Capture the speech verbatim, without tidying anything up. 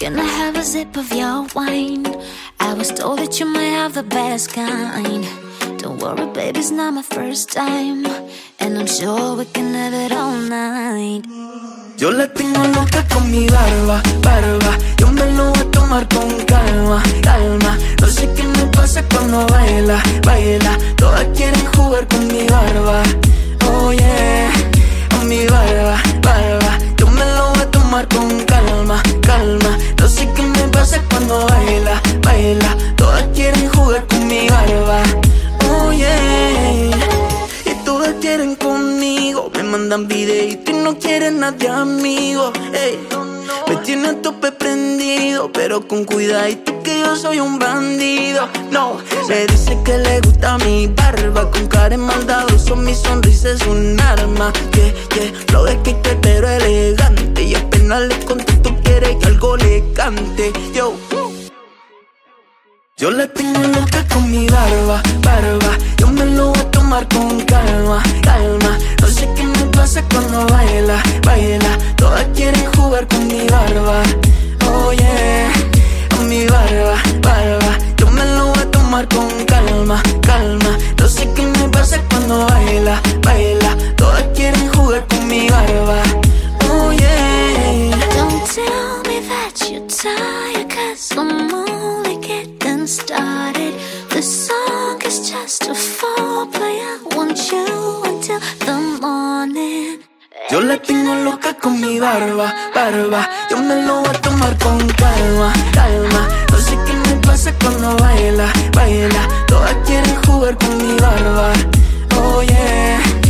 Can I have a sip of your wine? I was told that you might have the best kind. Don't worry, baby, it's not my first time, and I'm sure we can have it all night. Yo la tengo loca con mi barba, barba. Yo me lo voy a tomar con calma, calma. No sé qué me pasa cuando baila, baila. Todas quieren jugar con mi barba. Oh yeah, con mi barba, barba. Yo me lo voy a tomar con calma, calma. No sé qué me pasa cuando baila, baila. Todas quieren jugar con mi barba. Oh yeah, y todas quieren conmigo. Me mandan videitos y no quieren nadie amigo. Ey, me tiene a tope prendido, pero con cuidadito que yo soy un bandido. No, me dice que le gusta mi barba, con cara de maldadoso mi sonrisa es un arma. Yeah, yeah, lo de que pero elegante, y apenas le contesto quiere que algo le cante. Yo, yo la tengo loca con mi barba, barba. Yo me lo voy a tomar con calma, calma. No sé qué me pasa cuando baila, baila. Todas quieren jugar con mi barba. Oh yeah, con mi barba, barba. Yo me lo voy a tomar con calma, calma. No sé qué me pasa cuando baila, baila. Todas quieren jugar con mi barba. Oh yeah. Don't tell me that you're tired, 'cause I'm only getting started. The song is just a foreplay. I want you until the morning. Yo la tengo loca con mi barba, barba. Yo me lo voy a tomar con calma, calma. No sé qué me pasa cuando baila, baila. Todas quieren jugar con mi barba. Oh yeah.